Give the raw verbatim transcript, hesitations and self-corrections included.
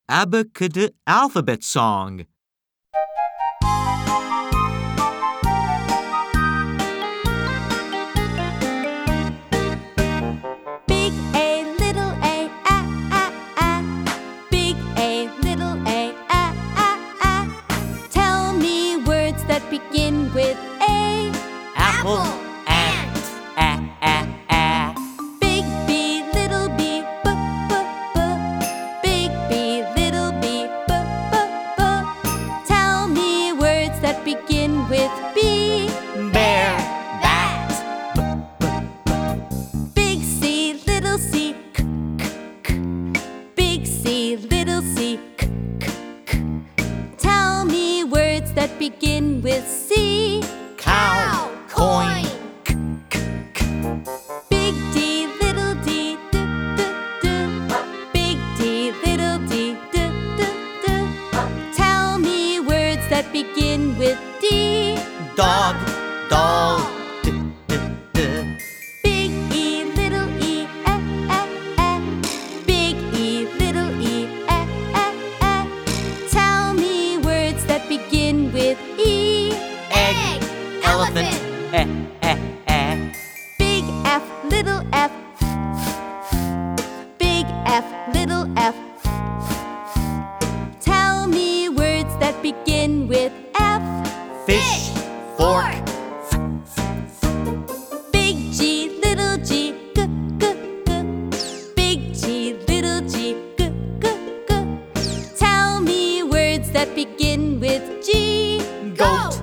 Abacad Alphabet Song. Big A, little a, ah, ah, ah. Big A, little a, ah, ah, ah. Tell me words that begin with A. Apple, ant, ah, ah, ah. Big B, little b, b, b, b. Big B, little b, b, b, b. Tell me words that begin with B. Bear, Bat. Big C, little c, k, k, k. Big C, little c, k, k, k. Tell me words that begin with C. Cow, coin. Big D, little d, d, d, d. Big D, little d, d, d, d. Tell me words that begin with D. Dog, doll. D, d, d. Big E, little e, eh, eh, eh. Big E, little e, eh, eh, eh. Tell me words that begin with E. Egg, elephant, eh, eh, eh. Big F, little f. Big F, little f. Tell me words that begin with F. Fish, fork. Big G, little g, g, g, g. Big G, little g, g, g, g. Tell me words that begin with G. Goat,